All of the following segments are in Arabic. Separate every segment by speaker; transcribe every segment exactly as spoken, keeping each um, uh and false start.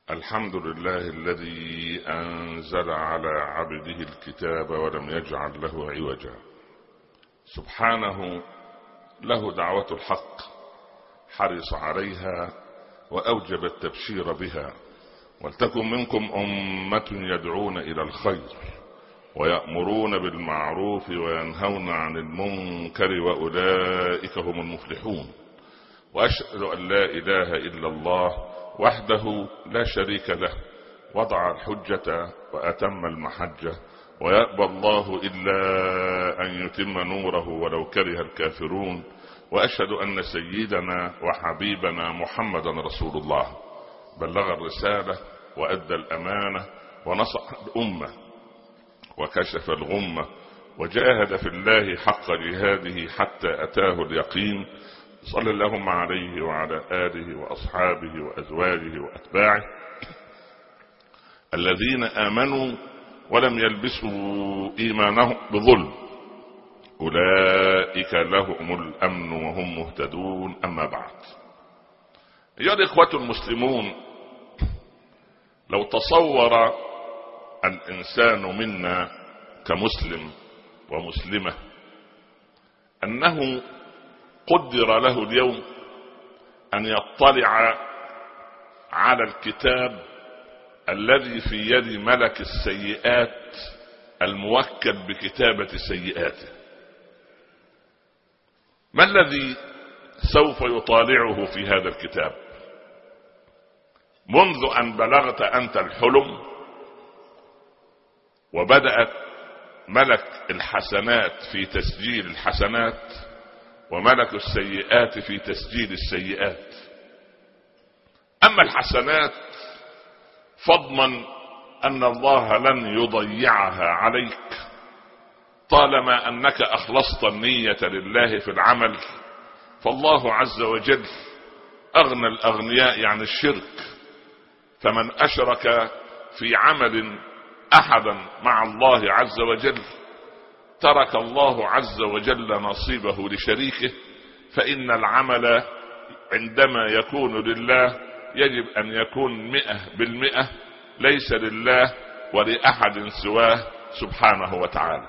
Speaker 1: الحمد لله الذي أنزل على عبده الكتاب ولم يجعل له عوجا. سبحانه له دعوة الحق، حرص عليها وأوجب التبشير بها. ولتكن منكم أمة يدعون إلى الخير ويأمرون بالمعروف وينهون عن المنكر وأولئك هم المفلحون. وأشهد أن لا إله إلا الله وحده لا شريك له، وضع الحجة وأتم المحجة، ويأبى الله إلا أن يتم نوره ولو كره الكافرون. وأشهد أن سيدنا وحبيبنا محمدا رسول الله، بلغ الرسالة وأدى الأمانة ونصح الأمة وكشف الغمة وجاهد في الله حق جهاده حتى أتاه اليقين. صلى اللهم عليه وعلى آله وأصحابه وأزواجه وأتباعه الذين آمنوا ولم يلبسوا إيمانهم بظلم، أولئك لهم الأمن وهم مهتدون. أما بعد، أيها الإخوة المسلمون، لو تصور الإنسان منا كمسلم ومسلمة أنه قدر له اليوم أن يطلع على الكتاب الذي في يد ملك السيئات الموكل بكتابة سيئاته، ما الذي سوف يطالعه في هذا الكتاب؟ منذ أن بلغت أنت الحلم وبدأت ملك الحسنات في تسجيل الحسنات وملك السيئات في تسجيل السيئات. أما الحسنات فاضمن أن الله لن يضيعها عليك طالما أنك أخلصت النية لله في العمل، فالله عز وجل أغنى الأغنياء عن الشرك، فمن أشرك في عمل أحدا مع الله عز وجل ترك الله عز وجل نصيبه لشريكه. فإن العمل عندما يكون لله يجب أن يكون مئة بالمئة، ليس لله ولأحد سواه سبحانه وتعالى.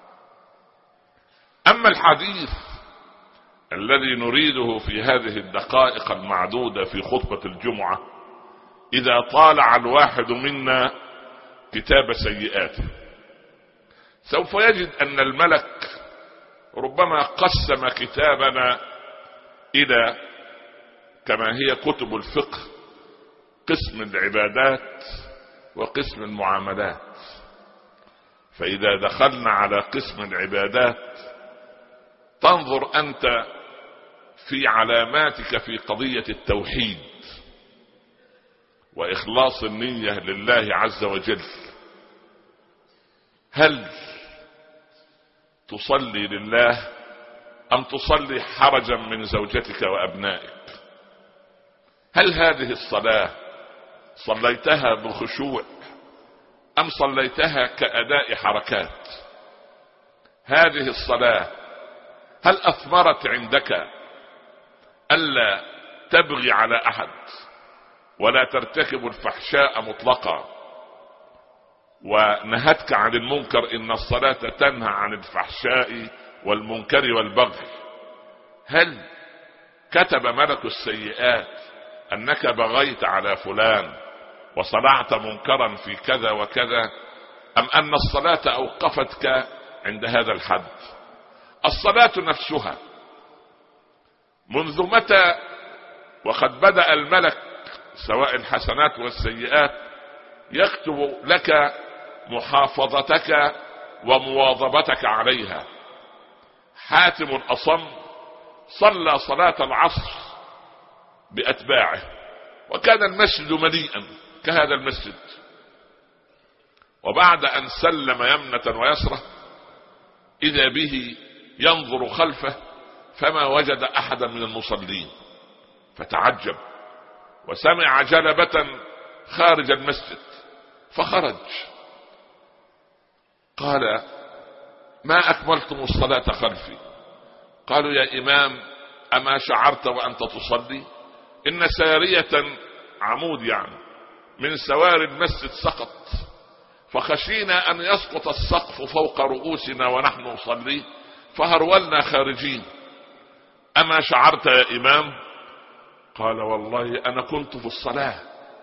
Speaker 1: أما الحديث الذي نريده في هذه الدقائق المعدودة في خطبة الجمعة، إذا طالع الواحد منا كتاب سيئاته سوف يجد أن الملك ربما قسم كتابنا إلى كما هي كتب الفقه قسم العبادات وقسم المعاملات. فإذا دخلنا على قسم العبادات تنظر أنت في علاماتك في قضية التوحيد وإخلاص النية لله عز وجل. هل تصلي لله أم تصلي حرجا من زوجتك وأبنائك؟ هل هذه الصلاة صليتها بخشوع أم صليتها كأداء حركات؟ هذه الصلاة هل أثمرت عندك ألا تبغي على أحد ولا ترتكب الفحشاء مطلقا، ونهتك عن المنكر؟ إن الصلاة تنهى عن الفحشاء والمنكر والبغي. هل كتب ملك السيئات أنك بغيت على فلان وصنعت منكرا في كذا وكذا، أم أن الصلاة أوقفتك عند هذا الحد؟ الصلاة نفسها منذ متى وقد بدأ الملك سواء الحسنات والسيئات يكتب لك محافظتك ومواظبتك عليها؟ حاتم الأصم صلى صلاة العصر بأتباعه وكان المسجد مليئا كهذا المسجد، وبعد أن سلم يمنة ويسرة إذا به ينظر خلفه فما وجد أحدا من المصلين، فتعجب وسمع جلبة خارج المسجد فخرج. قال: ما أكملتم الصلاة خلفي؟ قالوا: يا إمام أما شعرت وأنت تصلي إن سارية عمود يعني من سوار المسجد سقط، فخشينا أن يسقط السقف فوق رؤوسنا ونحن نصلي فهرولنا خارجين. أما شعرت يا إمام؟ قال والله أنا كنت في الصلاة.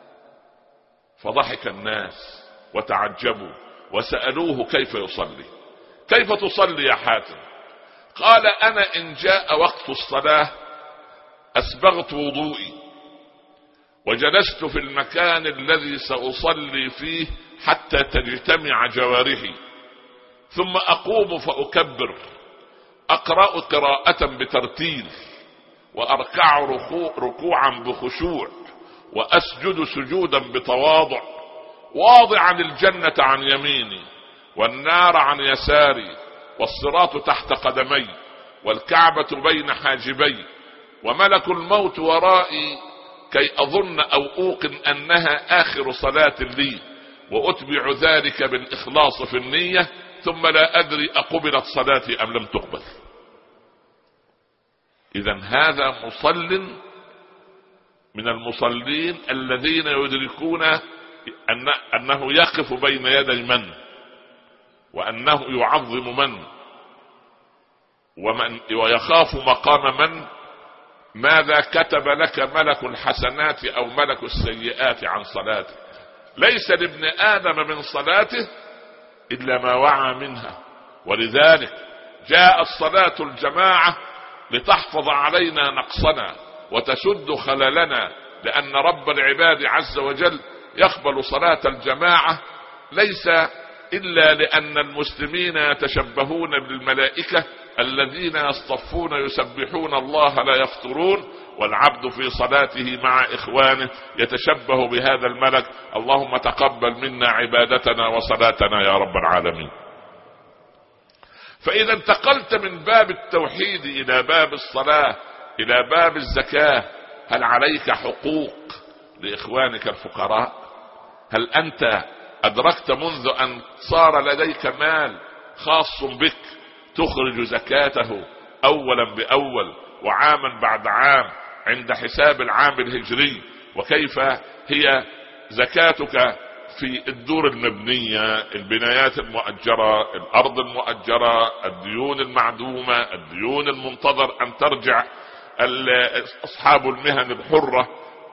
Speaker 1: فضحك الناس وتعجبوا وسألوه كيف يصلي، كيف تصلي يا حاتم؟ قال أنا إن جاء وقت الصلاة أسبغت وضوئي وجلست في المكان الذي سأصلي فيه حتى تجتمع جوارحي، ثم أقوم فأكبر، أقرأ قراءة بترتيل، وأركع ركوعا بخشوع، وأسجد سجودا بتواضع، واضعا الجنة عن يميني والنار عن يساري، والصراط تحت قدمي، والكعبة بين حاجبي، وملك الموت ورائي، كي أظن أو أوقن أنها آخر صلاة لي، وأتبع ذلك بالإخلاص في النية، ثم لا أدري أقبلت صلاتي أم لم تقبل. إذن هذا مصل من المصلين الذين يدركون أن أنه يقف بين يدي من، وأنه يعظم من، ومن ويخاف مقام من. ماذا كتب لك ملك الحسنات أو ملك السيئات عن صلاتك؟ ليس لابن آدم من صلاته إلا ما وعى منها. ولذلك جاءت صلاة الجماعة لتحفظ علينا نقصنا وتسد خللنا، لأن رب العباد عز وجل يقبل صلاة الجماعة ليس إلا لأن المسلمين يتشبهون بالملائكة الذين يصطفون يسبحون الله لا يفطرون، والعبد في صلاته مع إخوانه يتشبه بهذا الملك. اللهم تقبل منا عبادتنا وصلاتنا يا رب العالمين. فإذا انتقلت من باب التوحيد إلى باب الصلاة إلى باب الزكاة، هل عليك حقوق لإخوانك الفقراء؟ هل أنت أدركت منذ أن صار لديك مال خاص بك تخرج زكاته أولا بأول وعاما بعد عام عند حساب العام الهجري؟ وكيف هي زكاتك في الدور المبنية، البنايات المؤجرة، الأرض المؤجرة، الديون المعدومة، الديون المنتظر أن ترجع، أصحاب المهن الحرة،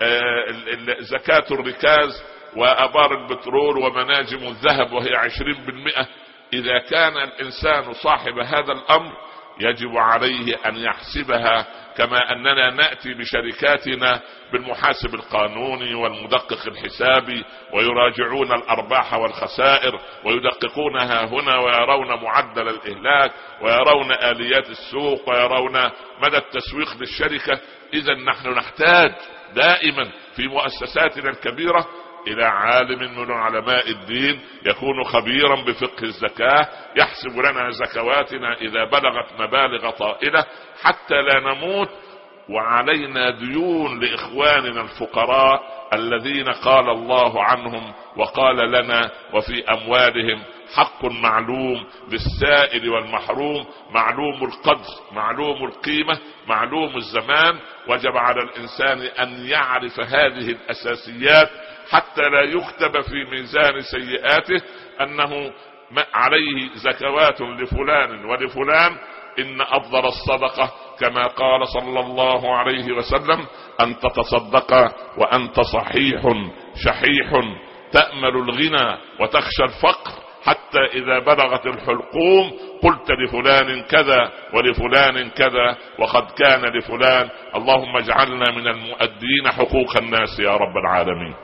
Speaker 1: زكاة الركاز وأبار البترول ومناجم الذهب وهي عشرين بالمئة. إذا كان الإنسان صاحب هذا الأمر يجب عليه أن يحسبها كما أننا نأتي بشركاتنا بالمحاسب القانوني والمدقق الحسابي، ويراجعون الأرباح والخسائر ويدققونها هنا، ويرون معدل الإهلاك، ويرون آليات السوق، ويرون مدى التسويق للشركة. إذا نحن نحتاج دائما في مؤسساتنا الكبيرة إلى عالم من علماء الدين يكون خبيرا بفقه الزكاة، يحسب لنا زكواتنا إذا بلغت مبالغ طائلة، حتى لا نموت وعلينا ديون لإخواننا الفقراء الذين قال الله عنهم وقال لنا: وفي أموالهم حق معلوم للسائل والمحروم، معلوم القدر، معلوم القيمة، معلوم الزمان. وجب على الإنسان أن يعرف هذه الأساسيات حتى لا يكتب في ميزان سيئاته أنه عليه زكوات لفلان ولفلان. إن أفضل الصدقة كما قال صلى الله عليه وسلم أن تتصدق وأنت صحيح شحيح تأمل الغنى وتخشى الفقر، حتى إذا بلغت الحلقوم قلت لفلان كذا ولفلان كذا وقد كان لفلان. اللهم اجعلنا من المؤدين حقوق الناس يا رب العالمين.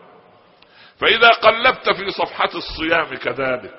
Speaker 1: فإذا قلبت في صفحة الصيام كذلك،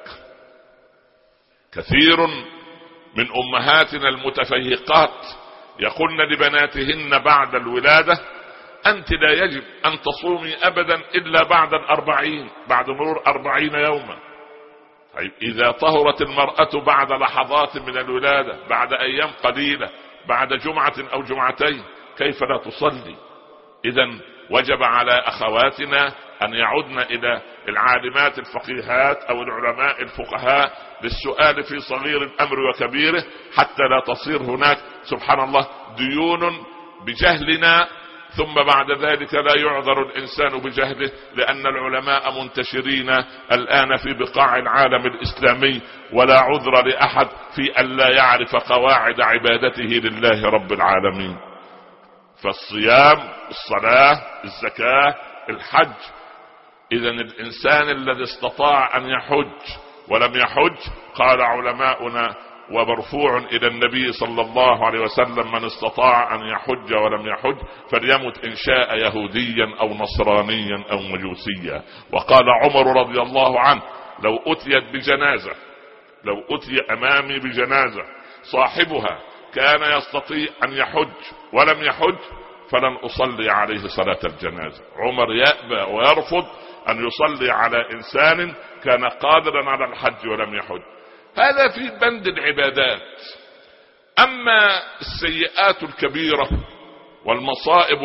Speaker 1: كثير من أمهاتنا المتفيقات يقولن لبناتهن بعد الولادة: أنت لا يجب أن تصومي أبدا إلا بعد الأربعين، بعد مرور أربعين يوما. طيب إذا طهرت المرأة بعد لحظات من الولادة، بعد أيام قليلة، بعد جمعة أو جمعتين، كيف لا تصلي؟ إذن وجب على أخواتنا أن يعودن إلى العالمات الفقيهات أو العلماء الفقهاء للسؤال في صغير الأمر وكبيره، حتى لا تصير هناك سبحان الله ديون بجهلنا ثم بعد ذلك لا يعذر الإنسان بجهله، لأن العلماء منتشرين الآن في بقاع العالم الإسلامي، ولا عذر لأحد في أن لا يعرف قواعد عبادته لله رب العالمين. فالصيام، الصلاة، الزكاة، الحج. إذن الإنسان الذي استطاع أن يحج ولم يحج، قال علماؤنا ومرفوع إلى النبي صلى الله عليه وسلم: من استطاع أن يحج ولم يحج فليمت إن شاء يهوديا أو نصرانيا أو مجوسيا. وقال عمر رضي الله عنه: لو أتيت بجنازة لو أتي أمامي بجنازة صاحبها كان يستطيع أن يحج ولم يحج فلن أصلي عليه صلاة الجنازة. عمر يأبى ويرفض أن يصلي على إنسان كان قادرا على الحج ولم يحج. هذا في بند العبادات. أما السيئات الكبيرة والمصائب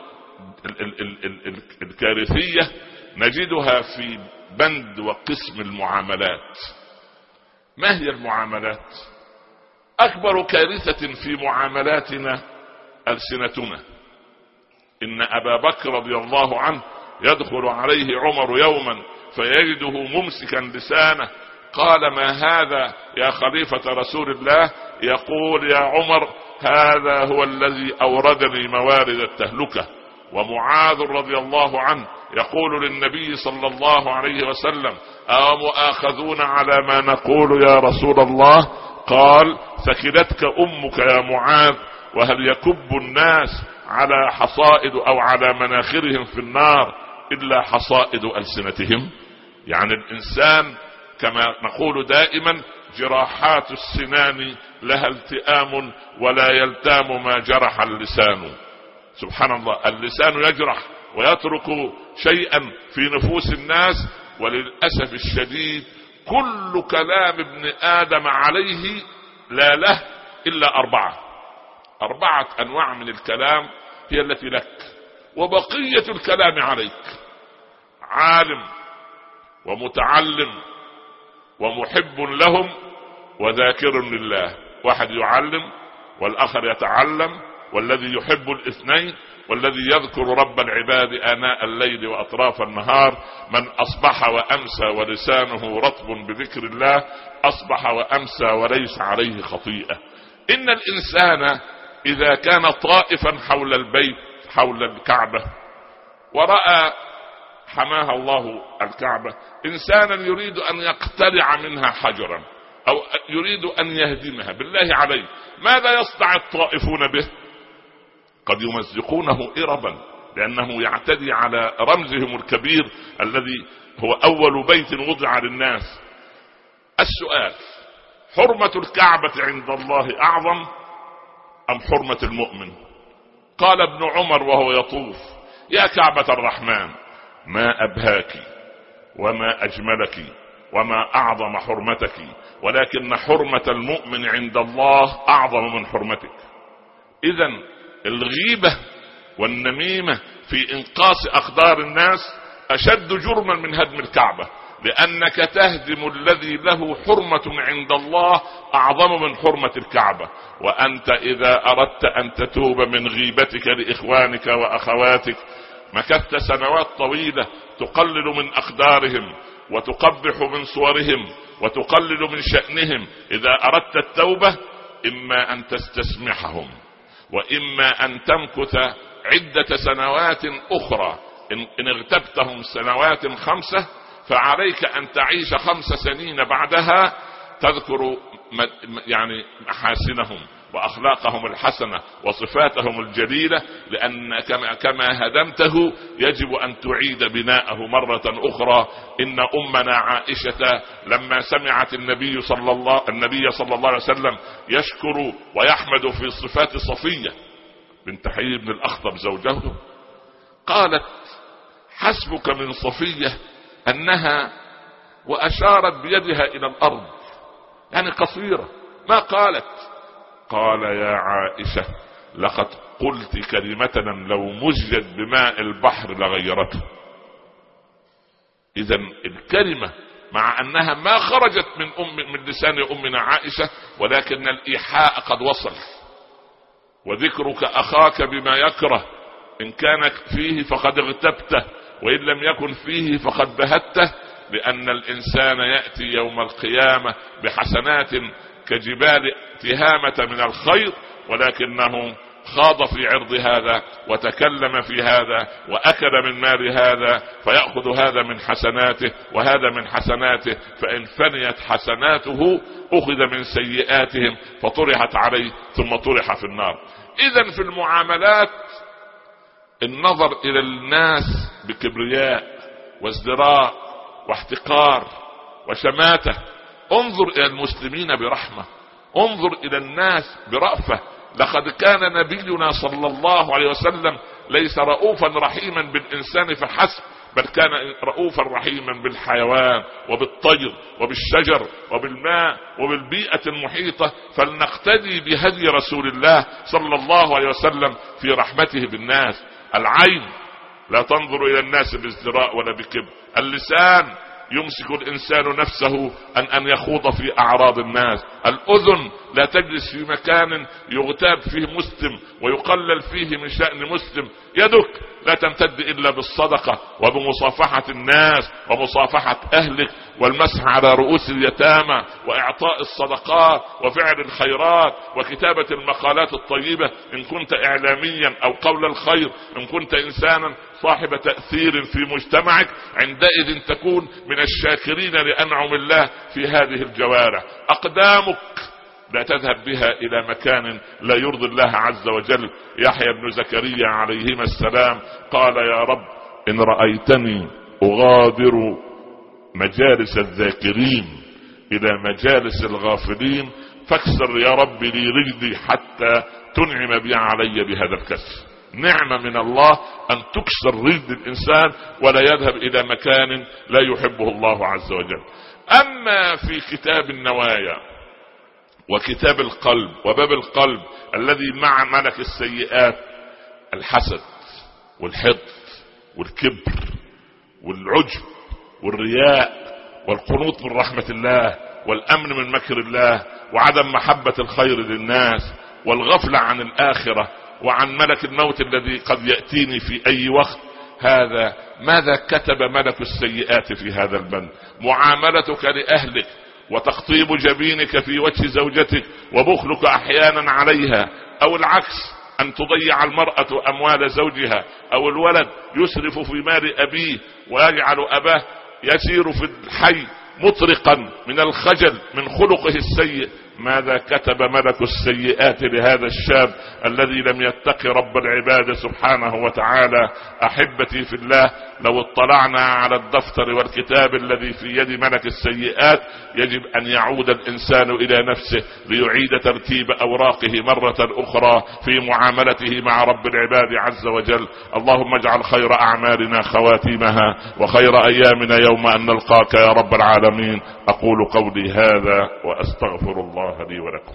Speaker 1: الكارثية نجدها في بند وقسم المعاملات. ما هي المعاملات؟ أكبر كارثة في معاملاتنا ألسنتنا. إن أبا بكر رضي الله عنه يدخل عليه عمر يوما فيجده ممسكا لسانه، قال: ما هذا يا خليفة رسول الله؟ يقول: يا عمر، هذا هو الذي أوردني موارد التهلكة. ومعاذ رضي الله عنه يقول للنبي صلى الله عليه وسلم: أمؤاخذون على ما نقول يا رسول الله؟ قال: ثكلتك أمك يا معاذ، وهل يكب الناس على حصائد أو على مناخرهم في النار إلا حصائد ألسنتهم؟ يعني الإنسان كما نقول دائما: جراحات السنان لها التئام ولا يلتام ما جرح اللسان. سبحان الله، اللسان يجرح ويترك شيئا في نفوس الناس. وللأسف الشديد كل كلام ابن آدم عليه لا له إلا أربعة أربعة أنواع من الكلام هي التي لك، وبقية الكلام عليك. عالم ومتعلم ومحب لهم وذاكر لله. واحد يعلم والآخر يتعلم، والذي يحب الاثنين، والذي يذكر رب العباد آناء الليل وأطراف النهار. من أصبح وأمسى ولسانه رطب بذكر الله أصبح وأمسى وليس عليه خطيئة. إن الإنسان إذا كان طائفا حول البيت، حول الكعبة، ورأى حماها الله الكعبة إنسانا يريد أن يقتلع منها حجرا أو يريد أن يهدمها، بالله عليه ماذا يصنع الطائفون به؟ قد يمزقونه إربا، لأنه يعتدي على رمزهم الكبير الذي هو أول بيت وضع للناس. السؤال: حرمة الكعبة عند الله أعظم أم حرمة المؤمن؟ قال ابن عمر وهو يطوف: يا كعبة الرحمن، ما أبهاك وما أجملك وما أعظم حرمتك، ولكن حرمة المؤمن عند الله أعظم من حرمتك. إذن الغيبة والنميمة في إنقاص أقدار الناس أشد جرما من هدم الكعبة، لأنك تهدم الذي له حرمة عند الله أعظم من حرمة الكعبة. وأنت إذا أردت أن تتوب من غيبتك لإخوانك وأخواتك مكثت سنوات طويلة تقلل من أقدارهم وتقبح من صورهم وتقلل من شأنهم. إذا أردت التوبة إما أن تستسمحهم وإما أن تمكث عدة سنوات أخرى. إن اغتبتهم سنوات خمسة فعليك أن تعيش خمس سنين بعدها تذكر يعني محاسنهم وأخلاقهم الحسنة وصفاتهم الجليلة، لأن كما هدمته يجب أن تعيد بناءه مرة أخرى. إن أمنا عائشة لما سمعت النبي صلى الله النبي صلى الله عليه وسلم يشكر ويحمد في صفات صفية بنت حيي بن الأخطب زوجته، قالت: حسبك من صفية أنها، وأشارت بيدها إلى الأرض، يعني قصيرة، ما قالت. قال: يا عائشة، لقد قلت كلمة لو مزجت بماء البحر لغيرته. إذن الكلمة مع أنها ما خرجت من أم من لسان أمنا عائشة، ولكن الإيحاء قد وصل. وذكرك أخاك بما يكره إن كان فيه فقد اغتبته، وإن لم يكن فيه فقد بهته، لأن الإنسان يأتي يوم القيامة بحسنات كجبال تهامة من الخير، ولكنه خاض في عرض هذا وتكلم في هذا وأكل من مال هذا، فيأخذ هذا من حسناته وهذا من حسناته، فإن فنيت حسناته أخذ من سيئاتهم فطرحت عليه ثم طرح في النار. إذن في المعاملات النظر إلى الناس بكبرياء وازدراء واحتقار وشماتة. انظر إلى المسلمين برحمة، انظر إلى الناس برأفة. لقد كان نبينا صلى الله عليه وسلم ليس رؤوفا رحيما بالإنسان فحسب، بل كان رؤوفا رحيما بالحيوان وبالطير وبالشجر وبالماء وبالبيئة المحيطة. فلنقتدي بهدي رسول الله صلى الله عليه وسلم في رحمته بالناس. العين لا تنظر إلى الناس بازدراء ولا بكبر. اللسان يمسك الإنسان نفسه أن أن يخوض في أعراض الناس. الأذن لا تجلس في مكان يغتاب فيه مسلم ويقلل فيه من شأن مسلم. يدك لا تمتد إلا بالصدقة وبمصافحة الناس ومصافحة أهلك والمسح على رؤوس اليتامى وإعطاء الصدقات وفعل الخيرات وكتابة المقالات الطيبة إن كنت إعلاميا، أو قول الخير إن كنت إنسانا صاحب تأثير في مجتمعك. عندئذ تكون من الشاكرين لأنعم الله في هذه الجوارح. أقدامك لا تذهب بها إلى مكان لا يرضي الله عز وجل. يحيى بن زكريا عليهما السلام قال: يا رب إن رأيتني أغادر مجالس الذاكرين إلى مجالس الغافلين فاكسر يا رب لي رجلي حتى تنعم بي علي بهذا الكسر. نعمة من الله أن تكسر رجل الإنسان ولا يذهب إلى مكان لا يحبه الله عز وجل. أما في كتاب النوايا وكتاب القلب وباب القلب الذي مع ملك السيئات: الحسد والحقد والكبر والعجب والرياء والقنوط من رحمة الله والأمن من مكر الله وعدم محبة الخير للناس والغفلة عن الآخرة وعن ملك الموت الذي قد يأتيني في أي وقت. هذا ماذا كتب ملك السيئات في هذا البند؟ معاملتك لأهلك وتقطيب جبينك في وجه زوجتك وبخلك أحيانا عليها، أو العكس أن تضيع المرأة أموال زوجها، أو الولد يسرف في مال أبيه ويجعل أباه يسير في الحي مطرقا من الخجل من خلقه السيء. ماذا كتب ملك السيئات لهذا الشاب الذي لم يتقي رب العباد سبحانه وتعالى؟ أحبتي في الله، لو اطلعنا على الدفتر والكتاب الذي في يد ملك السيئات يجب أن يعود الإنسان إلى نفسه ليعيد ترتيب أوراقه مرة أخرى في معاملته مع رب العباد عز وجل. اللهم اجعل خير أعمالنا خواتيمها وخير أيامنا يوم أن نلقاك يا رب العالمين. أقول قولي هذا وأستغفر الله لي ولكم.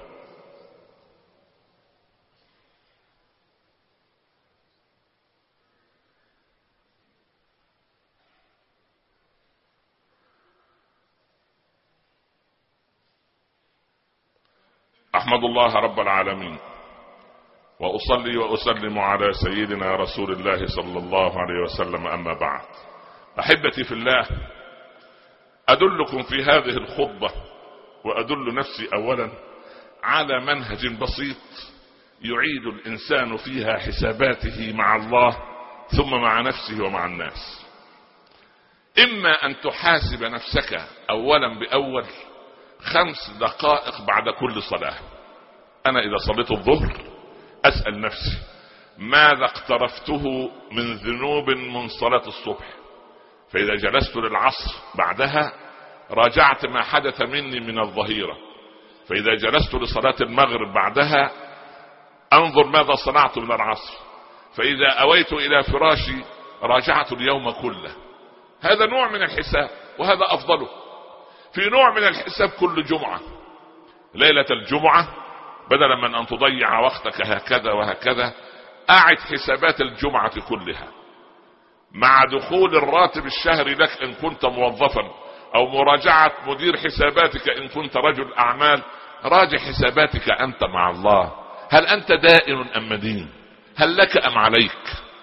Speaker 1: أحمد الله رب العالمين وأصلي وأسلم على سيدنا رسول الله صلى الله عليه وسلم. أما بعد، أحبتي في الله، أدلكم في هذه الخطبة وأدل نفسي أولا على منهج بسيط يعيد الإنسان فيها حساباته مع الله ثم مع نفسه ومع الناس. إما أن تحاسب نفسك أولا بأول خمس دقائق بعد كل صلاة. أنا إذا صليت الظهر أسأل نفسي ماذا اقترفته من ذنوب من صلاة الصبح، فإذا جلست للعصر بعدها راجعت ما حدث مني من الظهيرة، فإذا جلست لصلاة المغرب بعدها أنظر ماذا صنعت من العصر، فإذا أويت إلى فراشي راجعت اليوم كله. هذا نوع من الحساب وهذا أفضله. في نوع من الحساب كل جمعة، ليلة الجمعة بدلا من أن تضيع وقتك هكذا وهكذا أعد حسابات الجمعة كلها مع دخول الراتب الشهري لك إن كنت موظفا، أو مراجعة مدير حساباتك إن كنت رجل أعمال. راجع حساباتك أنت مع الله. هل أنت دائن أم مدين؟ هل لك أم عليك؟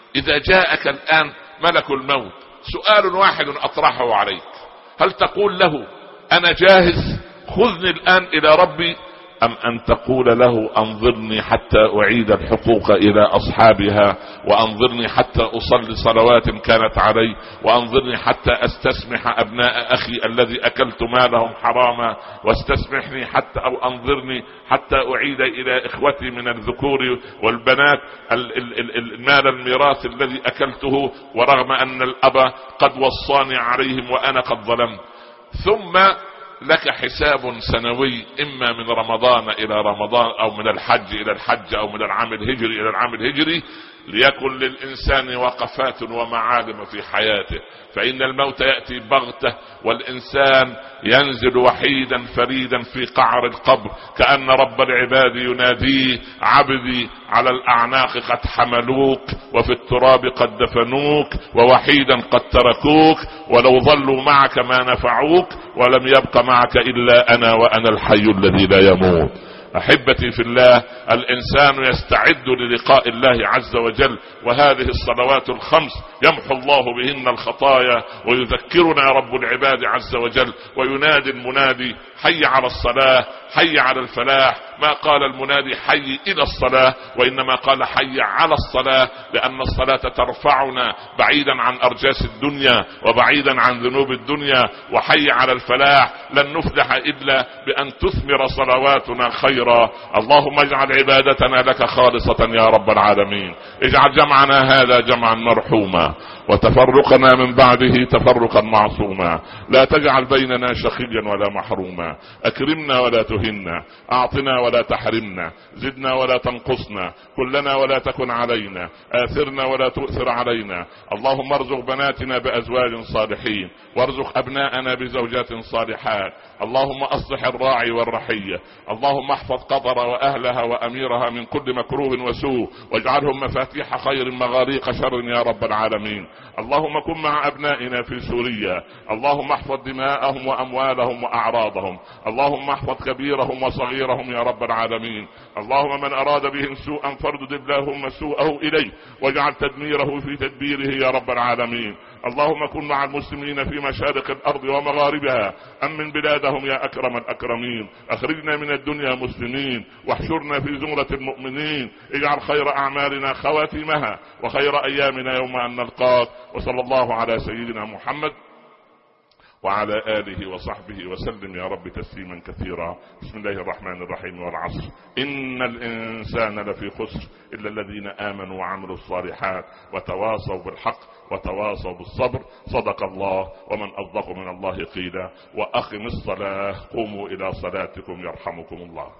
Speaker 1: إذا جاءك الآن ملك الموت سؤال واحد أطرحه عليك، هل تقول له أنا جاهز خذني الآن إلى ربي، أم أن تقول له أنظرني حتى أعيد الحقوق إلى أصحابها، وأنظرني حتى أصلي صلوات كانت علي، وأنظرني حتى أستسمح أبناء أخي الذي أكلت مالهم حراما، واستسمحني حتى أو أنظرني حتى أعيد إلى إخوتي من الذكور والبنات المال الميراث الذي أكلته، ورغم أن الأب قد وصاني عليهم وأنا قد ظلمت. ثم لك حساب سنوي إما من رمضان إلى رمضان أو من الحج إلى الحج أو من العام الهجري إلى العام الهجري، ليكن للإنسان وقفات ومعالم في حياته، فإن الموت يأتي بغتة والإنسان ينزل وحيدا فريدا في قعر القبر، كأن رب العباد يناديه عبدي على الأعناق قد حملوك وفي التراب قد دفنوك ووحيدا قد تركوك، ولو ظلوا معك ما نفعوك ولم يبق معك إلا أنا وأنا الحي الذي لا يموت. أحبتي في الله، الإنسان يستعد للقاء الله عز وجل، وهذه الصلوات الخمس يمحو الله بهن الخطايا ويذكرنا رب العباد عز وجل، وينادي المنادي حي على الصلاة حي على الفلاح. ما قال المنادي حي إلى الصلاة، وإنما قال حي على الصلاة، لأن الصلاة ترفعنا بعيدا عن أرجاس الدنيا وبعيدا عن ذنوب الدنيا، وحي على الفلاح لن نفلح إلا بأن تثمر صلواتنا خيرا. اللهم اجعل عبادتنا لك خالصة يا رب العالمين، اجعل جمعنا هذا جمعا مرحوما وتفرقنا من بعده تفرقا معصوما، لا تجعل بيننا شقيا ولا محروما، اكرمنا ولا تهنا، اعطنا ولا تحرمنا، زدنا ولا تنقصنا، كلنا ولا تكن علينا، آثرنا ولا تؤثر علينا. اللهم ارزق بناتنا بأزواج صالحين، وارزق أبناءنا بزوجات صالحات. اللهم أصلح الراعي والرحية، اللهم احفظ قطر وأهلها وأميرها من كل مكروه وسوء، واجعلهم مفاتيح خير مغاليق شر يا رب العالمين. اللهم كن مع أبنائنا في سوريا، اللهم احفظ دماءهم وأموالهم وأعراضهم، اللهم احفظ كبيرهم وصغيرهم يا رب العالمين. اللهم من أراد بهم سوءا فاردد اللهم سوءه إليه، واجعل تدميره في تدبيره يا رب العالمين. اللهم كن مع المسلمين في مشارق الأرض ومغاربها، أمن بلادهم يا أكرم الأكرمين. أخرجنا من الدنيا مسلمين، واحشرنا في زمرة المؤمنين. اجعل خير أعمالنا خواتمها، وخير أيامنا يوم أن نلقاك. وصلى الله على سيدنا محمد وعلى آله وصحبه وسلم يا رب تسليما كثيرا. بسم الله الرحمن الرحيم. والعصر إن الإنسان لفي خسر إلا الذين آمنوا وعملوا الصالحات وتواصوا بالحق وتواصوا بالصبر. صدق الله، ومن أصدق من الله قيلا. وأقم الصلاة، قوموا إلى صلاتكم يرحمكم الله.